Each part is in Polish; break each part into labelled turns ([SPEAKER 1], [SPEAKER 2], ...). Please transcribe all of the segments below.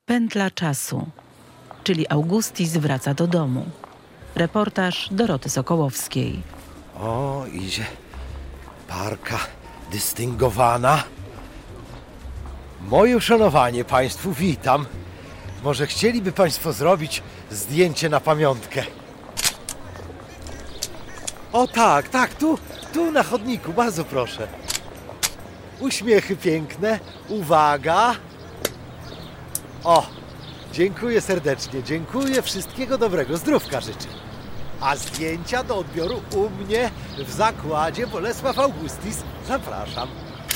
[SPEAKER 1] Pętla czasu, czyli Augustis wraca do domu. Reportaż Doroty Sokołowskiej.
[SPEAKER 2] O, idzie parka dystyngowana. Moje uszanowanie państwu, witam. Może chcieliby państwo zrobić zdjęcie na pamiątkę? O tak, tu na chodniku, bardzo proszę. Uśmiechy piękne, uwaga. O, dziękuję serdecznie, dziękuję, wszystkiego dobrego, zdrówka życzę. A zdjęcia do odbioru u mnie w zakładzie Bolesław Augustis. Zapraszam.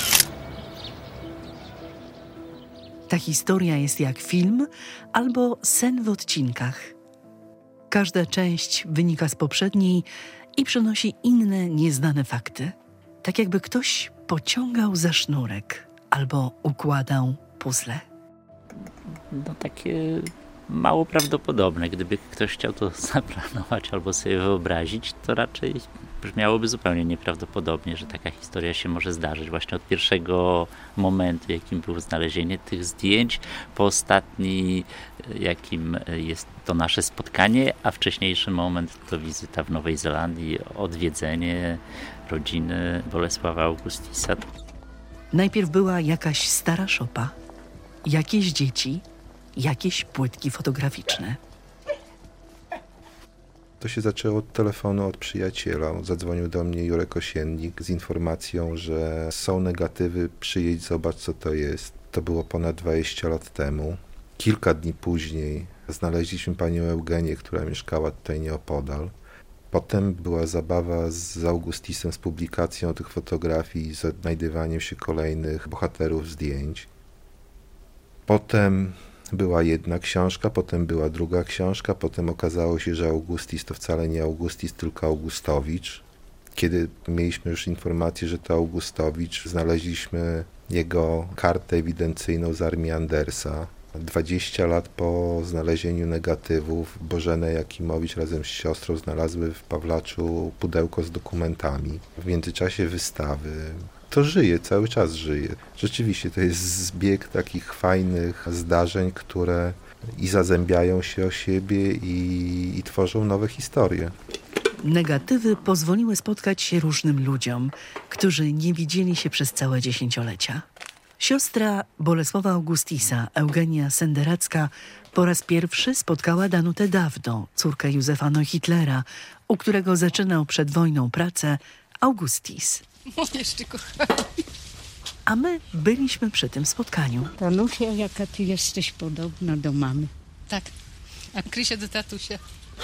[SPEAKER 1] Ta historia jest jak film albo sen w odcinkach. Każda część wynika z poprzedniej i przynosi inne, nieznane fakty. Tak jakby ktoś pociągał za sznurek albo układał puzzle.
[SPEAKER 3] No takie mało prawdopodobne. Gdyby ktoś chciał to zaplanować albo sobie wyobrazić, to raczej brzmiałoby zupełnie nieprawdopodobnie, że taka historia się może zdarzyć. Właśnie od pierwszego momentu, jakim było znalezienie tych zdjęć, po ostatni, jakim jest to nasze spotkanie, a wcześniejszy moment to wizyta w Nowej Zelandii, odwiedzenie rodziny Bolesława Augustisa.
[SPEAKER 1] Najpierw była jakaś stara szopa, jakieś dzieci, jakieś płytki fotograficzne.
[SPEAKER 4] To się zaczęło od telefonu od przyjaciela. Zadzwonił do mnie Jurek Osiennik z informacją, że są negatywy, przyjedź, zobacz co to jest. To było ponad 20 lat temu. Kilka dni później znaleźliśmy panią Eugenię, która mieszkała tutaj nieopodal. Potem była zabawa z Augustisem, z publikacją tych fotografii, z odnajdywaniem się kolejnych bohaterów zdjęć. Potem była jedna książka, potem była druga książka, potem okazało się, że Augustis to wcale nie Augustis, tylko Augustowicz. Kiedy mieliśmy już informację, że to Augustowicz, znaleźliśmy jego kartę ewidencyjną z armii Andersa. 20 lat po znalezieniu negatywów Bożena Jakimowicz razem z siostrą znalazły w Pawlaczu pudełko z dokumentami. W międzyczasie wystawy. To żyje, cały czas żyje. Rzeczywiście to jest zbieg takich fajnych zdarzeń, które i zazębiają się o siebie i tworzą nowe historie.
[SPEAKER 1] Negatywy pozwoliły spotkać się różnym ludziom, którzy nie widzieli się przez całe dziesięciolecia. Siostra Bolesława Augustisa, Eugenia Senderacka, po raz pierwszy spotkała Danutę Dawdo, córkę Józefa Neuchhitlera, u którego zaczynał przed wojną pracę Augustis.
[SPEAKER 5] Jeszcze kochani.
[SPEAKER 1] A my byliśmy przy tym spotkaniu.
[SPEAKER 6] Danusia, jaka ty jesteś podobna do mamy.
[SPEAKER 5] Tak, a Krysia do tatusia.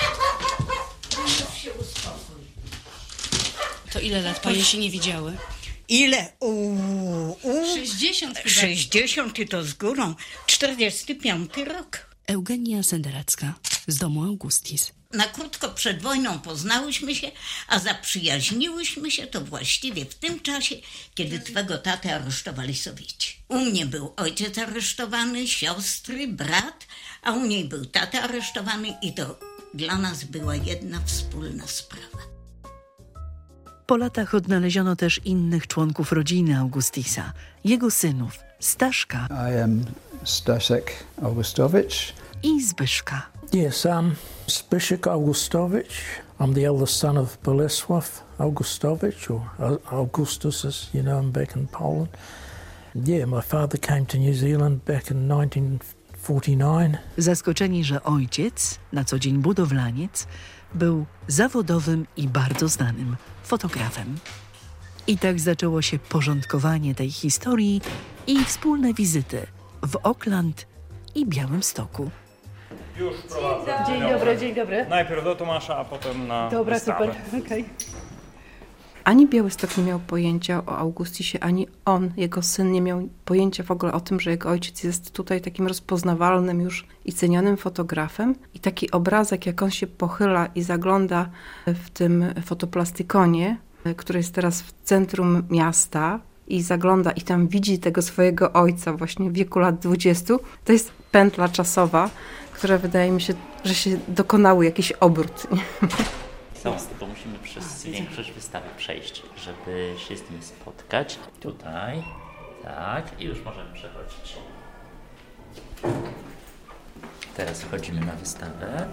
[SPEAKER 7] To ile lat panie się nie widziały?
[SPEAKER 6] Ile?
[SPEAKER 5] 60 chyba.
[SPEAKER 6] 60 i to z górą. 45 rok.
[SPEAKER 7] Eugenia Senderacka z domu Augustis.
[SPEAKER 6] Na krótko przed wojną poznałyśmy się, a zaprzyjaźniłyśmy się to właściwie w tym czasie, kiedy twego tatę aresztowali Sowieci. U mnie był ojciec aresztowany, siostry, brat, a u niej był tata aresztowany i to dla nas była jedna wspólna sprawa.
[SPEAKER 1] Po latach odnaleziono też innych członków rodziny Augustisa, jego synów, Staszka
[SPEAKER 8] I am Stasek Augustowicz.
[SPEAKER 1] i Zbyszka.
[SPEAKER 9] Yes, Zbyszek Augustowicz. I'm the eldest son of Bolesław Augustowicz, or Augustus, as you know him back in Poland. Yeah, my father came to New Zealand back in 1949.
[SPEAKER 1] Zaskoczeni, że ojciec, na co dzień budowlaniec, był zawodowym i bardzo znanym fotografem. I tak zaczęło się porządkowanie tej historii i wspólne wizyty w Auckland i Białymstoku.
[SPEAKER 10] Już prowadzę.
[SPEAKER 5] Dzień dobry.
[SPEAKER 10] Najpierw do Tomasza, a potem na wystawę.
[SPEAKER 5] super, okej.
[SPEAKER 11] Ani Białystok nie miał pojęcia o Augustisie, ani on, jego syn, nie miał pojęcia w ogóle o tym, że jego ojciec jest tutaj takim rozpoznawalnym już i cenionym fotografem. I taki obrazek, jak on się pochyla i zagląda w tym fotoplastykonie, który jest teraz w centrum miasta i zagląda i tam widzi tego swojego ojca właśnie w wieku lat 20, to jest pętla czasowa, która wydaje mi się, że się dokonały jakiś obrót.
[SPEAKER 3] Bo musimy przez większość wystawy przejść, żeby się z nim spotkać. Tutaj, tak, i już możemy przechodzić. Teraz wchodzimy na wystawę.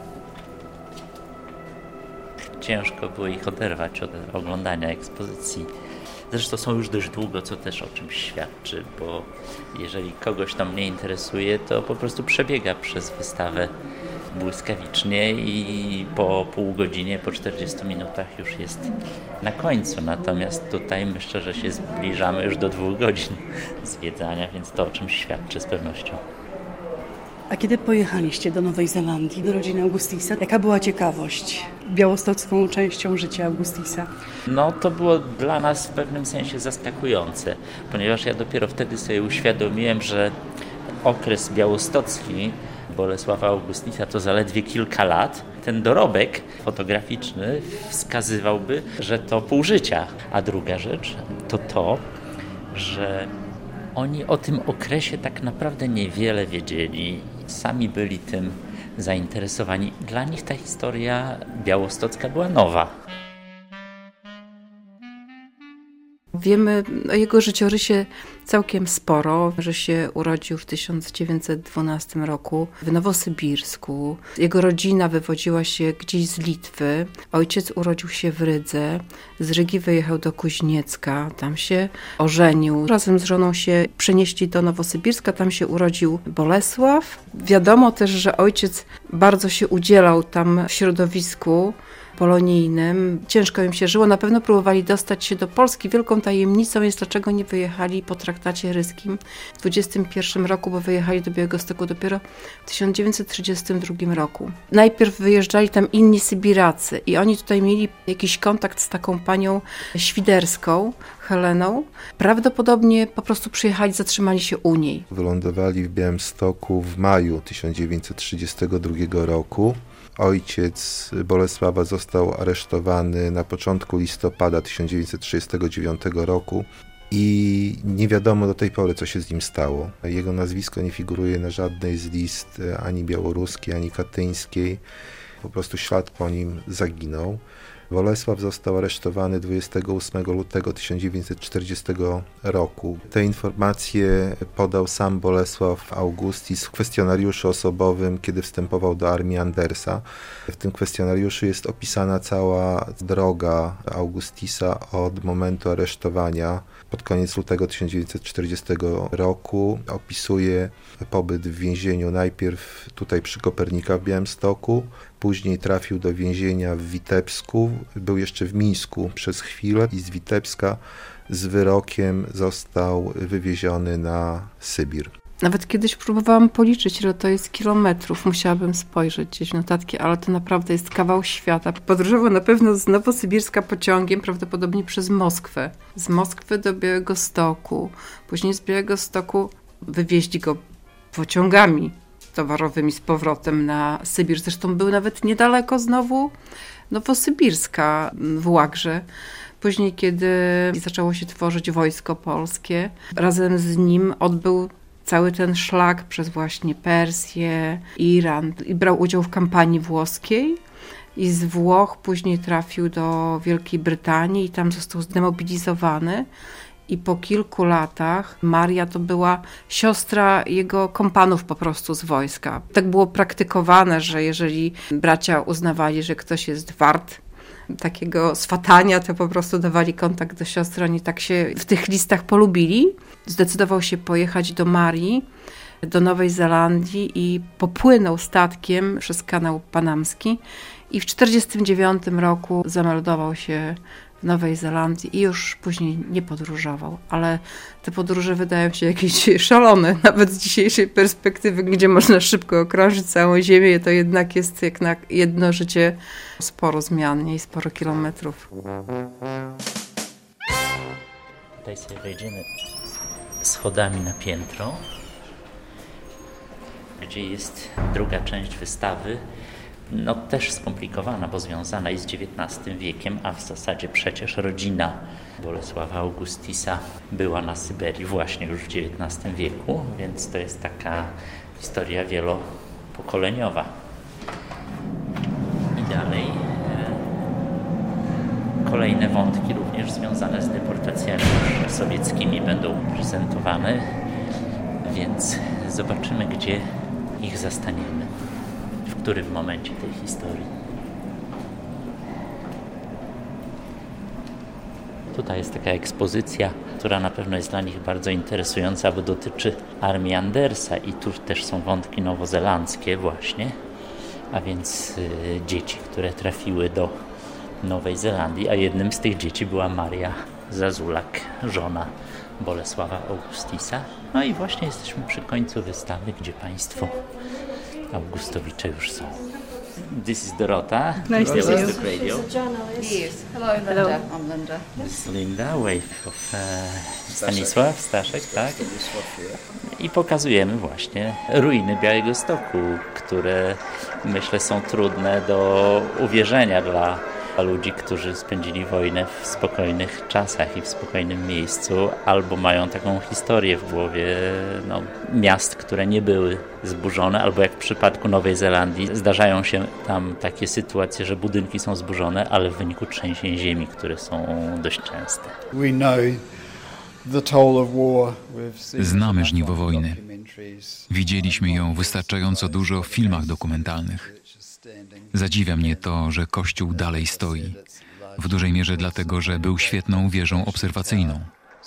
[SPEAKER 3] Ciężko było ich oderwać od oglądania ekspozycji. Zresztą są już dość długo, co też o czymś świadczy, bo jeżeli kogoś to mnie interesuje, to po prostu przebiega przez wystawę błyskawicznie i po pół godzinie, po 40 minutach już jest na końcu. Natomiast tutaj myślę, że się zbliżamy już do 2 godzin zwiedzania, więc to o czymś świadczy z pewnością.
[SPEAKER 1] A kiedy pojechaliście do Nowej Zelandii, do rodziny Augustisa, jaka była ciekawość białostocką częścią życia Augustisa?
[SPEAKER 3] No to było dla nas w pewnym sensie zaskakujące, ponieważ ja dopiero wtedy sobie uświadomiłem, że okres białostocki Bolesława Augustisa to zaledwie kilka lat. Ten dorobek fotograficzny wskazywałby, że to pół życia. A druga rzecz to, że oni o tym okresie tak naprawdę niewiele wiedzieli. Sami byli tym zainteresowani. Dla nich ta historia białostocka była nowa.
[SPEAKER 11] Wiemy o jego życiorysie całkiem sporo, że się urodził w 1912 roku w Nowosybirsku. Jego rodzina wywodziła się gdzieś z Litwy. Ojciec urodził się w Rydze. Z Rygi wyjechał do Kuźniecka. Tam się ożenił. Razem z żoną się przenieśli do Nowosybirska. Tam się urodził Bolesław. Wiadomo też, że ojciec bardzo się udzielał tam w środowisku polonijnym. Ciężko im się żyło. Na pewno próbowali dostać się do Polski. Wielką tajemnicą jest, dlaczego nie wyjechali po traktacie ryskim w 1921 roku, bo wyjechali do Białegostoku dopiero w 1932 roku. Najpierw wyjeżdżali tam inni Sybiracy i oni tutaj mieli jakiś kontakt z taką panią świderską, Heleną. Prawdopodobnie po prostu przyjechali, zatrzymali się u niej.
[SPEAKER 4] Wylądowali w Białymstoku w maju 1932 roku. Ojciec Bolesława został aresztowany na początku listopada 1939 roku i nie wiadomo do tej pory, co się z nim stało. Jego nazwisko nie figuruje na żadnej z list ani białoruskiej, ani katyńskiej. Po prostu ślad po nim zaginął. Bolesław został aresztowany 28 lutego 1940 roku. Te informacje podał sam Bolesław Augustis w kwestionariuszu osobowym, kiedy wstępował do armii Andersa. W tym kwestionariuszu jest opisana cała droga Augustisa od momentu aresztowania pod koniec lutego 1940 roku. Opisuje pobyt w więzieniu najpierw tutaj przy Kopernika w Białymstoku, później trafił do więzienia w Witebsku, był jeszcze w Mińsku przez chwilę i z Witebska z wyrokiem został wywieziony na Sybir.
[SPEAKER 11] Nawet kiedyś próbowałam policzyć, ile to jest kilometrów. Musiałabym spojrzeć gdzieś w notatki, ale to naprawdę jest kawał świata. Podróżował na pewno z Nowosybirska pociągiem, prawdopodobnie przez Moskwę. Z Moskwy do Białegostoku. Później z Białegostoku wywieźli go pociągami towarowymi z powrotem na Sybir. Zresztą był nawet niedaleko znowu Nowosybirska w Łagrze. Później, kiedy zaczęło się tworzyć Wojsko Polskie, razem z nim odbył cały ten szlak przez właśnie Persję, Iran i brał udział w kampanii włoskiej. I z Włoch później trafił do Wielkiej Brytanii i tam został zdemobilizowany. I po kilku latach Maria to była siostra jego kompanów po prostu z wojska. Tak było praktykowane, że jeżeli bracia uznawali, że ktoś jest wart takiego swatania, to po prostu dawali kontakt do siostry. Oni tak się w tych listach polubili. Zdecydował się pojechać do Marii, do Nowej Zelandii i popłynął statkiem przez kanał panamski i w 1949 roku zameldował się w Nowej Zelandii i już później nie podróżował, ale te podróże wydają się jakieś szalone, nawet z dzisiejszej perspektywy, gdzie można szybko okrążyć całą Ziemię, to jednak jest jak na jedno życie sporo zmian i sporo kilometrów.
[SPEAKER 3] Tutaj sobie wejdziemy schodami na piętro, gdzie jest druga część wystawy, no też skomplikowana, bo związana jest z XIX wiekiem, a w zasadzie przecież rodzina Bolesława Augustisa była na Syberii właśnie już w XIX wieku, więc to jest taka historia wielopokoleniowa. I dalej kolejne wątki również związane z deportacjami sowieckimi będą prezentowane, więc zobaczymy, gdzie ich zastaniemy. w którym momencie tej historii. Tutaj jest taka ekspozycja, która na pewno jest dla nich bardzo interesująca, bo dotyczy armii Andersa i tu też są wątki nowozelandzkie właśnie, a więc dzieci, które trafiły do Nowej Zelandii, a jednym z tych dzieci była Maria Zazulak, żona Bolesława Augustisa. No i właśnie jesteśmy przy końcu wystawy, gdzie państwo Augustowicze już są. This is Dorota.
[SPEAKER 5] Nice to see you.
[SPEAKER 3] The radio.
[SPEAKER 5] Yes. Hello, Linda. I'm Linda.
[SPEAKER 3] This is Linda, wife of Stanisław, Staszek, tak? I pokazujemy właśnie ruiny Białegostoku, które myślę są trudne do uwierzenia dla ludzi, którzy spędzili wojnę w spokojnych czasach i w spokojnym miejscu, albo mają taką historię w głowie miast, które nie były zburzone, albo jak w przypadku Nowej Zelandii zdarzają się tam takie sytuacje, że budynki są zburzone, ale w wyniku trzęsień ziemi, które są dość częste.
[SPEAKER 12] Znamy żniwo wojny. Widzieliśmy ją wystarczająco dużo w filmach dokumentalnych. Zadziwia mnie to, że Kościół dalej stoi. W dużej mierze dlatego, że był świetną wieżą obserwacyjną.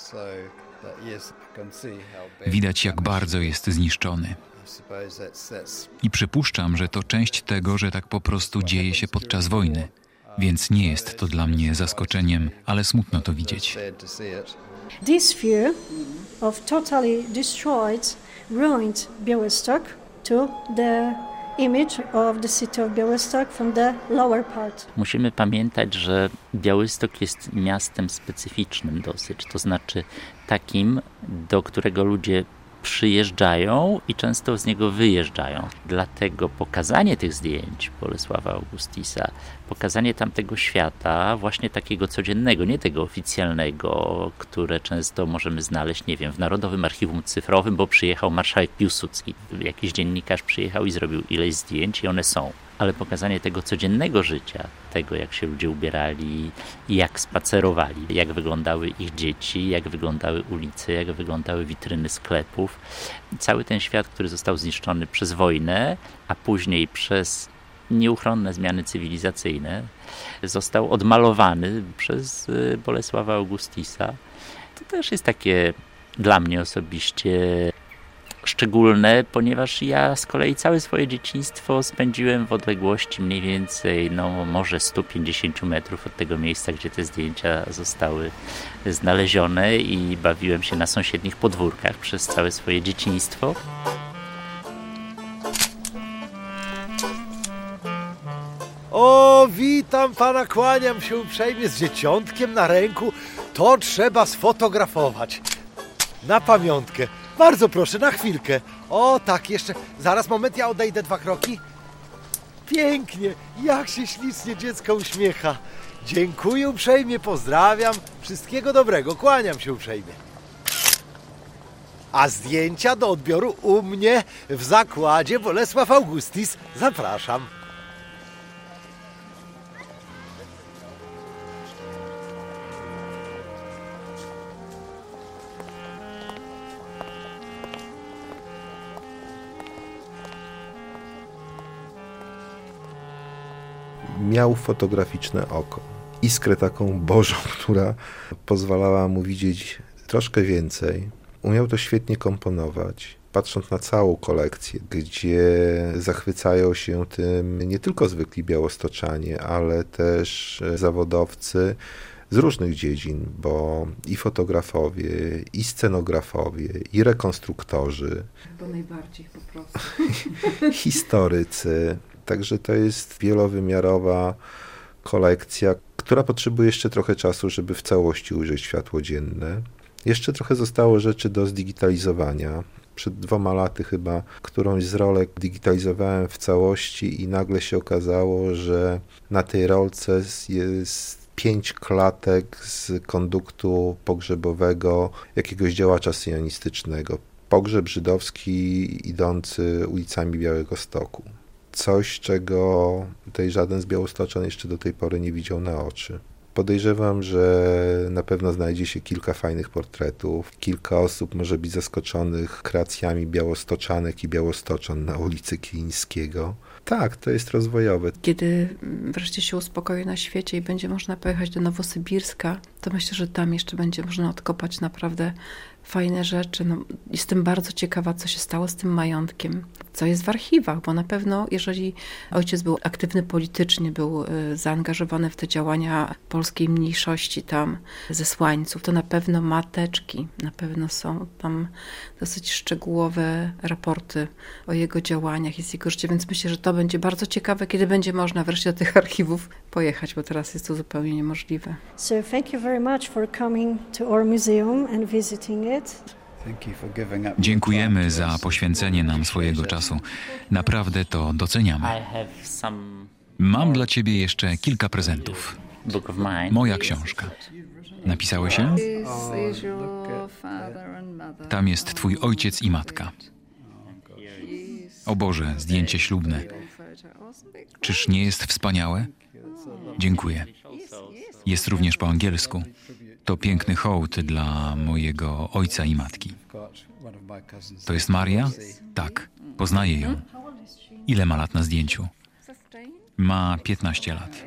[SPEAKER 12] Widać, jak bardzo jest zniszczony. I przypuszczam, że to część tego, że tak po prostu dzieje się podczas wojny. Więc nie jest to dla mnie zaskoczeniem, ale smutno to widzieć.
[SPEAKER 13] This fear of totally destroyed, ruined Białystok to the image of the city of Białystok from the lower part.
[SPEAKER 3] Musimy pamiętać, że Białystok jest miastem specyficznym dosyć, to znaczy takim, do którego ludzie przyjeżdżają i często z niego wyjeżdżają. Dlatego pokazanie tych zdjęć Bolesława Augustisa, pokazanie tamtego świata, właśnie takiego codziennego, nie tego oficjalnego, które często możemy znaleźć, nie wiem, w Narodowym Archiwum Cyfrowym, bo przyjechał marszałek Piłsudski, jakiś dziennikarz przyjechał i zrobił ileś zdjęć i one są. Ale pokazanie tego codziennego życia, tego jak się ludzie ubierali, jak spacerowali, jak wyglądały ich dzieci, jak wyglądały ulice, jak wyglądały witryny sklepów. Cały ten świat, który został zniszczony przez wojnę, a później przez nieuchronne zmiany cywilizacyjne, został odmalowany przez Bolesława Augustisa. To też jest takie dla mnie osobiście szczególne, ponieważ ja z kolei całe swoje dzieciństwo spędziłem w odległości mniej więcej, może 150 metrów od tego miejsca, gdzie te zdjęcia zostały znalezione i bawiłem się na sąsiednich podwórkach przez całe swoje dzieciństwo.
[SPEAKER 2] O, witam pana, kłaniam się uprzejmie z dzieciątkiem na ręku. To trzeba sfotografować. Na pamiątkę. Bardzo proszę, na chwilkę. O, tak, jeszcze. Zaraz, moment, ja odejdę 2 kroki. Pięknie, jak się ślicznie dziecko uśmiecha. Dziękuję uprzejmie, pozdrawiam. Wszystkiego dobrego, kłaniam się uprzejmie. A zdjęcia do odbioru u mnie w zakładzie Bolesław Augustis. Zapraszam.
[SPEAKER 4] Miał fotograficzne oko. Iskrę taką bożą, która pozwalała mu widzieć troszkę więcej. Umiał to świetnie komponować. Patrząc na całą kolekcję, gdzie zachwycają się tym nie tylko zwykli białostoczanie, ale też zawodowcy z różnych dziedzin, bo i fotografowie, i scenografowie, i rekonstruktorzy.
[SPEAKER 11] Chyba najbardziej po prostu.
[SPEAKER 4] Historycy. Także to jest wielowymiarowa kolekcja, która potrzebuje jeszcze trochę czasu, żeby w całości ujrzeć światło dzienne. Jeszcze trochę zostało rzeczy do zdigitalizowania. Przed 2 laty chyba którąś z rolek digitalizowałem w całości i nagle się okazało, że na tej rolce jest 5 klatek z konduktu pogrzebowego jakiegoś działacza syjonistycznego. Pogrzeb żydowski idący ulicami Białegostoku. Coś, czego tutaj żaden z Białostoczan jeszcze do tej pory nie widział na oczy. Podejrzewam, że na pewno znajdzie się kilka fajnych portretów. Kilka osób może być zaskoczonych kreacjami białostoczanek i białostoczan na ulicy Kilińskiego. Tak, to jest rozwojowe.
[SPEAKER 11] Kiedy wreszcie się uspokoi na świecie i będzie można pojechać do Nowosybirska, to myślę, że tam jeszcze będzie można odkopać naprawdę fajne rzeczy. No, jestem bardzo ciekawa, co się stało z tym majątkiem, co jest w archiwach, bo na pewno, jeżeli ojciec był aktywny politycznie, był zaangażowany w te działania polskiej mniejszości tam, zesłańców, to na pewno ma teczki, na pewno są tam dosyć szczegółowe raporty o jego działaniach i z jego życia, więc myślę, że to będzie bardzo ciekawe, kiedy będzie można wreszcie do tych archiwów pojechać, bo teraz jest to zupełnie niemożliwe.
[SPEAKER 13] So thank you very much for coming to our museum and visiting it.
[SPEAKER 12] Dziękujemy za poświęcenie nam swojego czasu. Naprawdę to doceniamy. Mam dla ciebie jeszcze kilka prezentów. Moja książka. Napisałeś ją? Tam jest twój ojciec i matka. O Boże, zdjęcie ślubne. Czyż nie jest wspaniałe? Dziękuję. Jest również po angielsku. To piękny hołd dla mojego ojca i matki. To jest Maria? Tak, poznaję ją. Ile ma lat na zdjęciu? Ma 15 lat.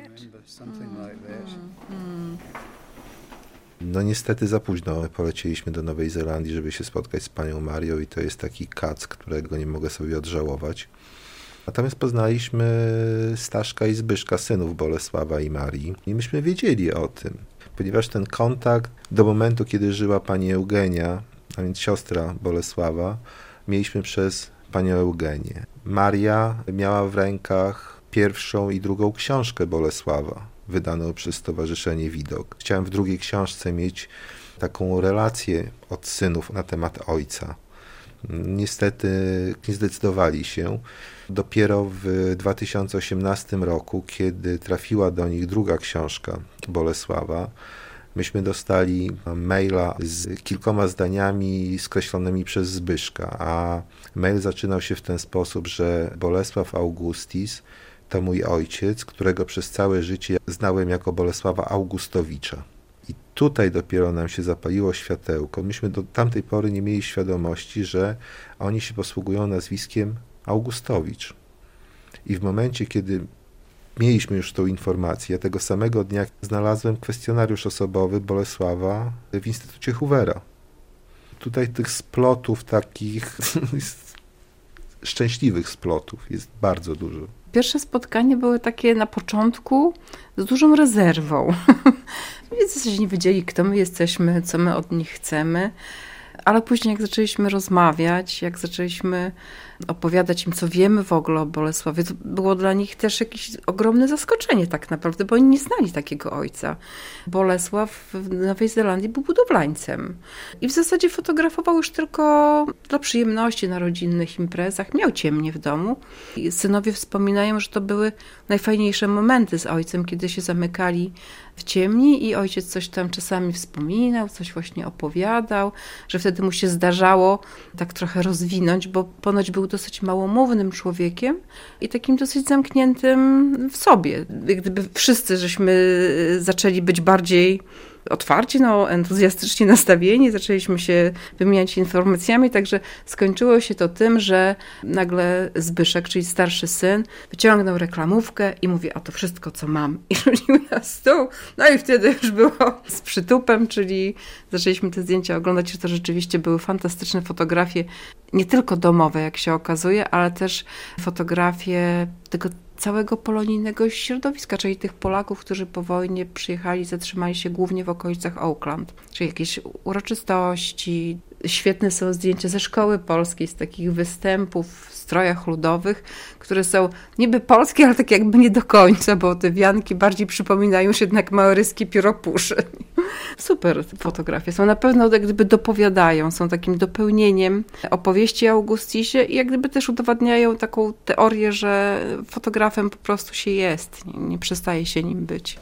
[SPEAKER 4] No niestety za późno polecieliśmy do Nowej Zelandii, żeby się spotkać z panią Marią i to jest taki kac, którego nie mogę sobie odżałować. Natomiast poznaliśmy Staszka i Zbyszka, synów Bolesława i Marii. I myśmy wiedzieli o tym, ponieważ ten kontakt do momentu, kiedy żyła pani Eugenia, a więc siostra Bolesława, mieliśmy przez panią Eugenię. Maria miała w rękach pierwszą i drugą książkę Bolesława, wydaną przez Stowarzyszenie Widok. Chciałem w drugiej książce mieć taką relację od synów na temat ojca. Niestety nie zdecydowali się. Dopiero w 2018 roku, kiedy trafiła do nich druga książka Bolesława, myśmy dostali maila z kilkoma zdaniami skreślonymi przez Zbyszka, a mail zaczynał się w ten sposób, że Bolesław Augustis to mój ojciec, którego przez całe życie znałem jako Bolesława Augustowicza. I tutaj dopiero nam się zapaliło światełko. Myśmy do tamtej pory nie mieli świadomości, że oni się posługują nazwiskiem Augustowicz. I w momencie, kiedy mieliśmy już tą informację, ja tego samego dnia znalazłem kwestionariusz osobowy Bolesława w Instytucie Hoovera. Tutaj tych splotów takich szczęśliwych splotów jest bardzo dużo.
[SPEAKER 11] Pierwsze spotkania były takie na początku z dużą rezerwą. Więc w zasadzie nie wiedzieli, kto my jesteśmy, co my od nich chcemy. Ale później jak zaczęliśmy rozmawiać, jak zaczęliśmy opowiadać im, co wiemy w ogóle o Bolesławie, to było dla nich też jakieś ogromne zaskoczenie tak naprawdę, bo oni nie znali takiego ojca. Bolesław w Nowej Zelandii był budowlańcem i w zasadzie fotografował już tylko dla przyjemności na rodzinnych imprezach. Miał ciemnie w domu. I synowie wspominają, że to były najfajniejsze momenty z ojcem, kiedy się zamykali w ciemni i ojciec coś tam czasami wspominał, coś właśnie opowiadał, że wtedy mu się zdarzało tak trochę rozwinąć, bo ponoć był dosyć małomównym człowiekiem i takim dosyć zamkniętym w sobie. Gdyby wszyscy żeśmy zaczęli być bardziej otwarci, entuzjastycznie nastawieni, zaczęliśmy się wymieniać informacjami, także skończyło się to tym, że nagle Zbyszek, czyli starszy syn, wyciągnął reklamówkę i mówi, a to wszystko, co mam. I rzucił na stół. No i wtedy już było z przytupem, czyli zaczęliśmy te zdjęcia oglądać, że to rzeczywiście były fantastyczne fotografie, nie tylko domowe, jak się okazuje, ale też fotografie tego całego polonijnego środowiska, czyli tych Polaków, którzy po wojnie przyjechali, zatrzymali się głównie w okolicach Auckland, czyli jakieś uroczystości. Świetne są zdjęcia ze szkoły polskiej, z takich występów w strojach ludowych, które są niby polskie, ale tak jakby nie do końca, bo te wianki bardziej przypominają już jednak maoryskie pióropuszy. Super fotografie. Są na pewno jak gdyby dopowiadają, są takim dopełnieniem opowieści o Augustisie i jak gdyby też udowadniają taką teorię, że fotografem po prostu się jest, nie przestaje się nim być.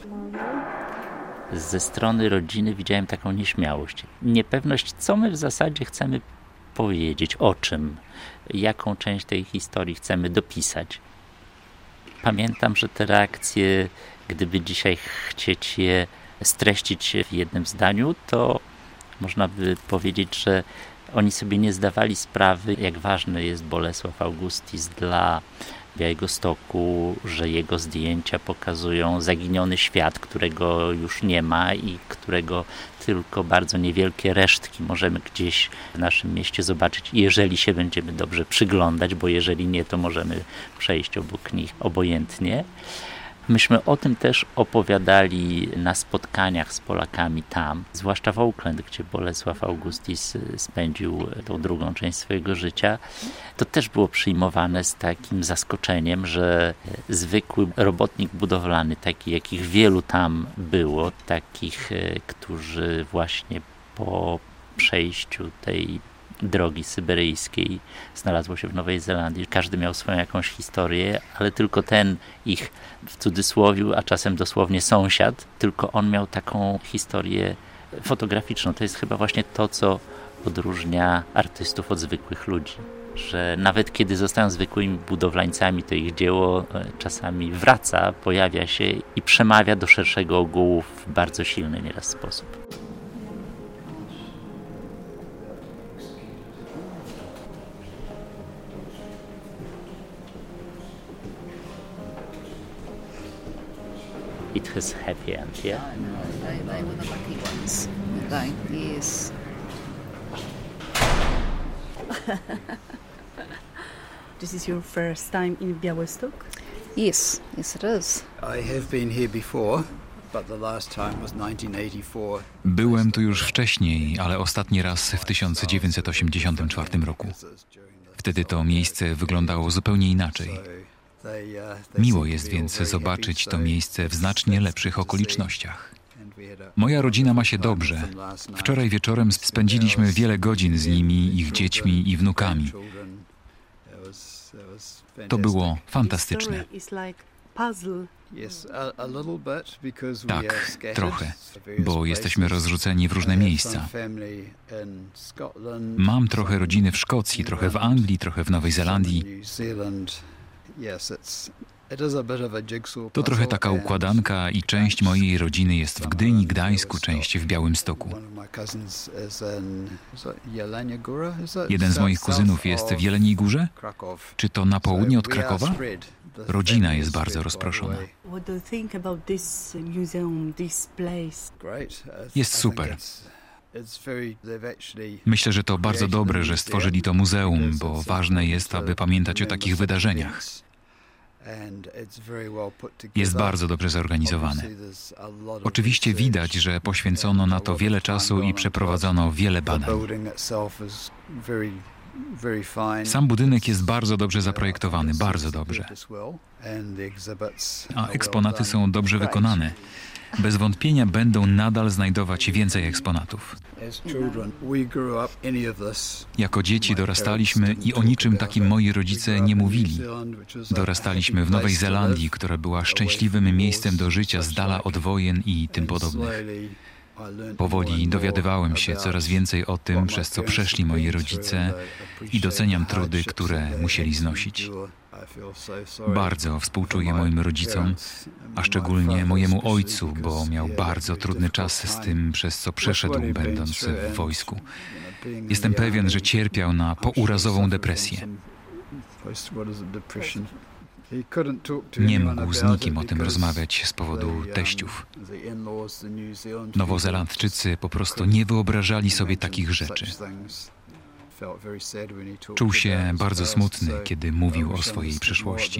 [SPEAKER 3] Ze strony rodziny widziałem taką nieśmiałość, niepewność, co my w zasadzie chcemy powiedzieć, o czym, jaką część tej historii chcemy dopisać. Pamiętam, że te reakcje, gdyby dzisiaj chcieć je streścić w jednym zdaniu, to można by powiedzieć, że oni sobie nie zdawali sprawy, jak ważny jest Bolesław Augustis dla Białegostoku, że jego zdjęcia pokazują zaginiony świat, którego już nie ma i którego tylko bardzo niewielkie resztki możemy gdzieś w naszym mieście zobaczyć, jeżeli się będziemy dobrze przyglądać, bo jeżeli nie, to możemy przejść obok nich obojętnie. Myśmy o tym też opowiadali na spotkaniach z Polakami tam, zwłaszcza w Oakland, gdzie Bolesław Augustis spędził tą drugą część swojego życia. To też było przyjmowane z takim zaskoczeniem, że zwykły robotnik budowlany, taki jakich wielu tam było, takich, którzy właśnie po przejściu tej drogi syberyjskiej znalazło się w Nowej Zelandii. Każdy miał swoją jakąś historię, ale tylko ten ich w cudzysłowiu, a czasem dosłownie sąsiad, tylko on miał taką historię fotograficzną. To jest chyba właśnie to, co odróżnia artystów od zwykłych ludzi. Że nawet kiedy zostają zwykłymi budowlańcami, to ich dzieło czasami wraca, pojawia się i przemawia do szerszego ogółu w bardzo silny nieraz sposób. It has happy end, yeah?
[SPEAKER 5] They were the lucky ones. Yes.
[SPEAKER 7] This is your first time in Białystok?
[SPEAKER 5] Yes, it is.
[SPEAKER 8] I have been here before, but the last time was 1984.
[SPEAKER 12] Byłem tu już wcześniej, ale ostatni raz w 1984 roku. Wtedy to miejsce wyglądało zupełnie inaczej. Miło jest więc zobaczyć to miejsce w znacznie lepszych okolicznościach. Moja rodzina ma się dobrze. Wczoraj wieczorem spędziliśmy wiele godzin z nimi, ich dziećmi i wnukami. To było fantastyczne. Tak, trochę, bo jesteśmy rozrzuceni w różne miejsca. Mam trochę rodziny w Szkocji, trochę w Anglii, trochę w Nowej Zelandii. To trochę taka układanka i część mojej rodziny jest w Gdyni, Gdańsku, część w Białymstoku. Jeden z moich kuzynów jest w Jeleniej Górze? Czy to na południe od Krakowa? Rodzina jest bardzo rozproszona. Jest super. Myślę, że to bardzo dobre, że stworzyli to muzeum, bo ważne jest, aby pamiętać o takich wydarzeniach. Jest bardzo dobrze zorganizowane. Oczywiście widać, że poświęcono na to wiele czasu i przeprowadzono wiele badań. Sam budynek jest bardzo dobrze zaprojektowany, bardzo dobrze. A eksponaty są dobrze wykonane. Bez wątpienia będą nadal znajdować więcej eksponatów. Jako dzieci dorastaliśmy i o niczym takim moi rodzice nie mówili. Dorastaliśmy w Nowej Zelandii, która była szczęśliwym miejscem do życia z dala od wojen i tym podobnych. Powoli dowiadywałem się coraz więcej o tym, przez co przeszli moi rodzice i doceniam trudy, które musieli znosić. Bardzo współczuję moim rodzicom, a szczególnie mojemu ojcu, bo miał bardzo trudny czas z tym, przez co przeszedł, będąc w wojsku. Jestem pewien, że cierpiał na pourazową depresję. Nie mógł z nikim o tym rozmawiać z powodu teściów. Nowozelandczycy po prostu nie wyobrażali sobie takich rzeczy. Czuł się bardzo smutny, kiedy mówił o swojej przeszłości.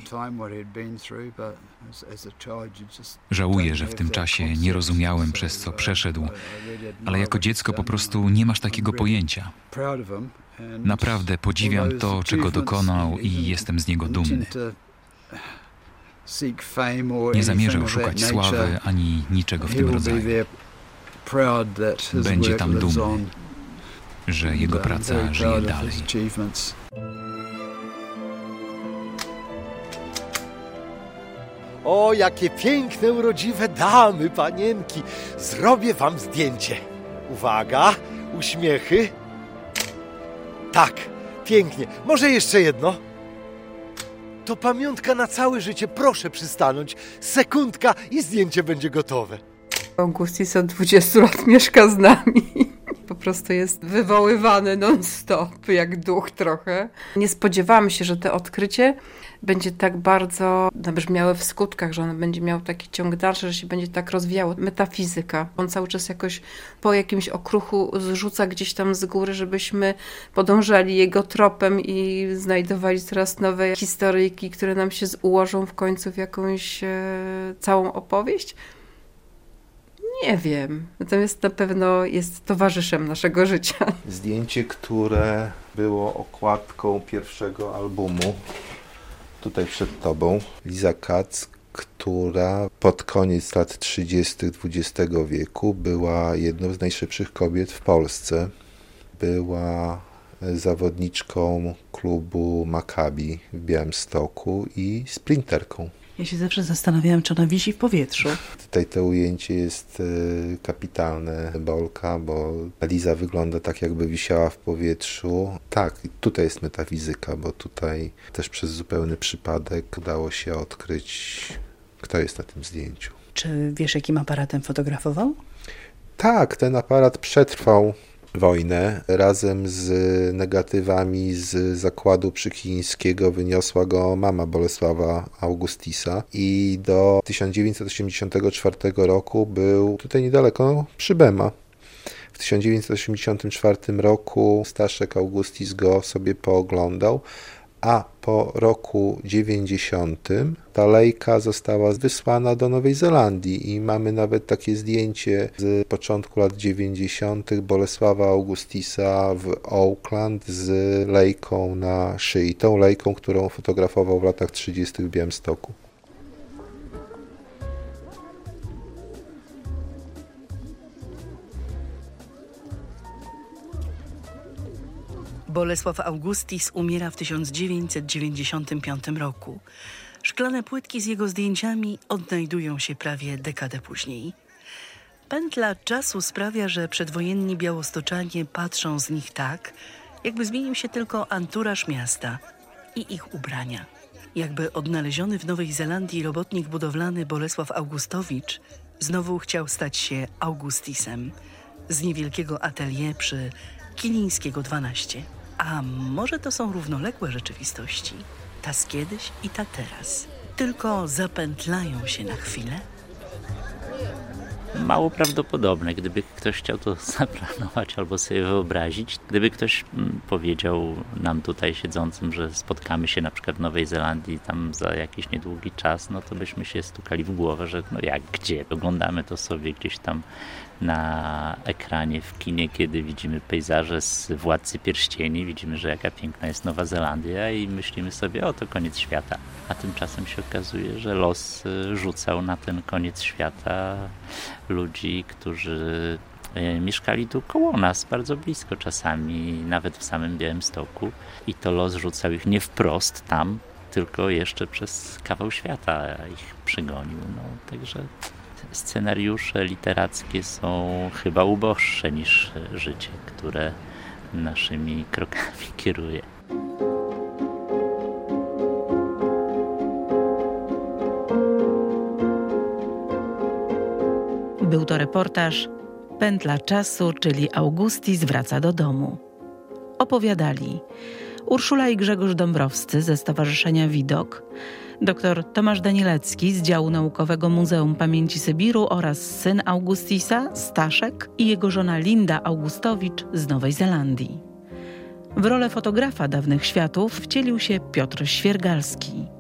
[SPEAKER 12] Żałuję, że w tym czasie nie rozumiałem, przez co przeszedł, ale jako dziecko po prostu nie masz takiego pojęcia. Naprawdę podziwiam to, czego dokonał i jestem z niego dumny. Nie zamierzał szukać sławy ani niczego w tym rodzaju. Będzie tam dumny, że jego praca żyje dalej.
[SPEAKER 2] O, jakie piękne, urodziwe damy, panienki. Zrobię wam zdjęcie. Uwaga, uśmiechy. Tak, pięknie. Może jeszcze jedno? To pamiątka na całe życie. Proszę przystanąć. Sekundka i zdjęcie będzie gotowe.
[SPEAKER 11] Augustis od 20 lat mieszka z nami. Po prostu jest wywoływany non-stop, jak duch trochę. Nie spodziewałam się, że to odkrycie będzie tak bardzo nabrzmiałe w skutkach, że ono będzie miało taki ciąg dalszy, że się będzie tak rozwijało. Metafizyka. On cały czas jakoś po jakimś okruchu zrzuca gdzieś tam z góry, żebyśmy podążali jego tropem i znajdowali coraz nowe historyjki, które nam się ułożą w końcu w jakąś całą opowieść. Nie wiem. Natomiast na pewno jest towarzyszem naszego życia.
[SPEAKER 4] Zdjęcie, które było okładką pierwszego albumu, tutaj przed tobą, Liza Katz, która pod koniec lat 30. XX wieku była jedną z najszybszych kobiet w Polsce. Była zawodniczką klubu Maccabi w Białymstoku i sprinterką.
[SPEAKER 1] Ja się zawsze zastanawiałam, czy ona wisi w powietrzu.
[SPEAKER 4] Tutaj to ujęcie jest kapitalne, Bolka, bo Liza wygląda tak, jakby wisiała w powietrzu. Tak, i tutaj jest metafizyka, bo tutaj też przez zupełny przypadek udało się odkryć, kto jest na tym zdjęciu.
[SPEAKER 1] Czy wiesz, jakim aparatem fotografował?
[SPEAKER 4] Tak, ten aparat przetrwał wojnę. Razem z negatywami z zakładu przychińskiego wyniosła go mama Bolesława Augustisa i do 1984 roku był tutaj niedaleko przy Bema. W 1984 roku Staszek Augustis go sobie pooglądał, a po roku 90 ta Leica została wysłana do Nowej Zelandii i mamy nawet takie zdjęcie z początku lat 90. Bolesława Augustisa w Auckland z Leicą na szyi, tą Leicą, którą fotografował w latach 30. w Białymstoku.
[SPEAKER 1] Bolesław Augustis umiera w 1995 roku. Szklane płytki z jego zdjęciami odnajdują się prawie dekadę później. Pętla czasu sprawia, że przedwojenni białostoczanie patrzą z nich tak, jakby zmienił się tylko anturaż miasta i ich ubrania. Jakby odnaleziony w Nowej Zelandii robotnik budowlany Bolesław Augustowicz znowu chciał stać się Augustisem z niewielkiego atelier przy Kilińskiego 12. A może to są równoległe rzeczywistości? Ta z kiedyś i ta teraz. Tylko zapętlają się na chwilę?
[SPEAKER 3] Mało prawdopodobne, gdyby ktoś chciał to zaplanować albo sobie wyobrazić. Gdyby ktoś powiedział nam tutaj siedzącym, że spotkamy się na przykład w Nowej Zelandii tam za jakiś niedługi czas, no to byśmy się stukali w głowę, że no jak, gdzie? Oglądamy to sobie gdzieś tam na ekranie w kinie, kiedy widzimy pejzaże z Władcy Pierścieni, widzimy, że jaka piękna jest Nowa Zelandia i myślimy sobie, o to koniec świata. A tymczasem się okazuje, że los rzucał na ten koniec świata ludzi, którzy mieszkali tu koło nas, bardzo blisko czasami, nawet w samym Białymstoku i to los rzucał ich nie wprost tam, tylko jeszcze przez kawał świata ich przegonił. No, także scenariusze literackie są chyba uboższe niż życie, które naszymi krokami kieruje.
[SPEAKER 14] Był to reportaż Pętla czasu, czyli Augustis wraca do domu. Opowiadali Urszula i Grzegorz Dąbrowscy ze Stowarzyszenia Widok, dr Tomasz Danielecki z działu naukowego Muzeum Pamięci Sybiru oraz syn Augustisa, Staszek, i jego żona Linda Augustowicz z Nowej Zelandii. W rolę fotografa dawnych światów wcielił się Piotr Świergalski.